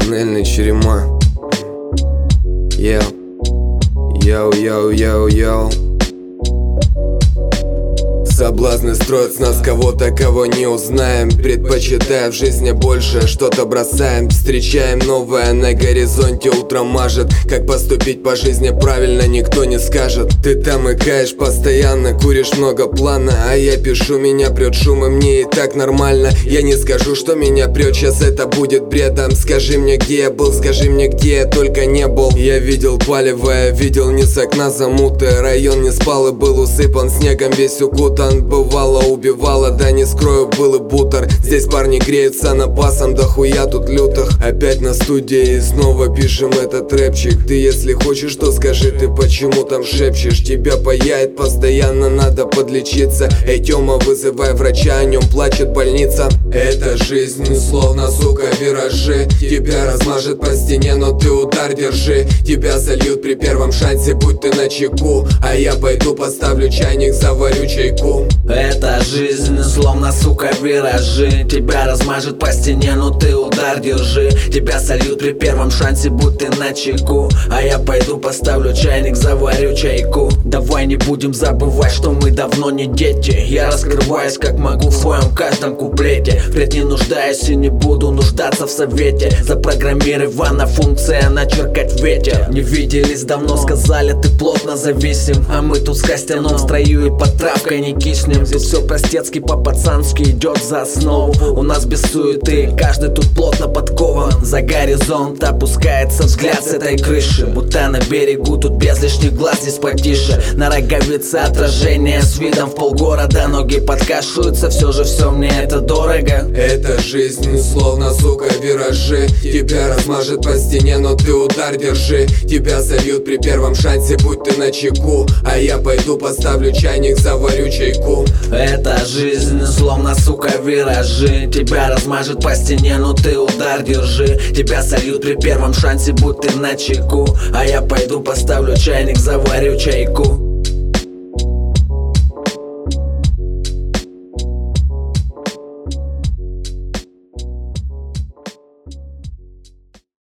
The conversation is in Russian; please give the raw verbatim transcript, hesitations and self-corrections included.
Туннельный черема. Йоу, йоу, йоу, йоу, йоу. Соблазны строят с нас кого-то, кого не узнаем. Предпочитая в жизни больше, что-то бросаем. Встречаем новое на горизонте, утро мажет. Как поступить по жизни правильно, никто не скажет. Ты там икаешь постоянно, куришь много плана. А я пишу, меня прет шум, и мне и так нормально. Я не скажу, что меня прет, сейчас это будет бредом. Скажи мне, где я был, скажи мне, где я только не был. Я видел палево, я видел не с окна замуты. Район не спал и был усыпан снегом, весь укутан. Бывало, убивало, да не скрою, был и бутер. Здесь парни греются напасом, да хуя тут лютых. Опять на студии и снова пишем этот рэпчик. Ты если хочешь, то скажи, ты почему там шепчешь? Тебя паяет постоянно, надо подлечиться. Эй, Тёма, вызывай врача, о нем плачет больница. Эта жизнь словно, сука, виражи. Тебя размажет по стене, но ты удар держи. Тебя зальют при первом шансе, будь ты начеку. А я пойду поставлю чайник, заварю чайку. Эта жизнь словно, сука, виражи. Тебя размажет по стене, но ты удар держи. Тебя сольют при первом шансе, будь ты начеку. А я пойду поставлю чайник, заварю чайку. Давай не будем забывать, что мы давно не дети. Я раскрываюсь как могу в своем каждом куплете. Впредь не нуждаюсь и не буду нуждаться в совете. Запрограммирована функция начеркать ветер. Не виделись давно, сказали, ты плотно зависим. А мы тут с Костяном в строю и под травкой не киснем. Здесь все простецки по-пацански идет за основу. У нас без суеты, каждый тут плотно подкован. За горизонт опускается взгляд с этой крыши. Будто на берегу тут без лишних глаз, здесь потише. На роговице отражение с видом в полгорода. Ноги подкашиваются, все же все мне это дорого. Эта жизнь словно, сука, виражи. Тебя размажет по стене, но ты удар держи. Тебя зальют при первом шансе, будь ты начеку. А я пойду поставлю чайник, заварю чайку. Эта жизнь словно, сука, виражи. Тебя размажет по стене, но ты удар держи. Тебя сольют при первом шансе, будь ты начеку. А я пойду поставлю чайник, заварю чайку.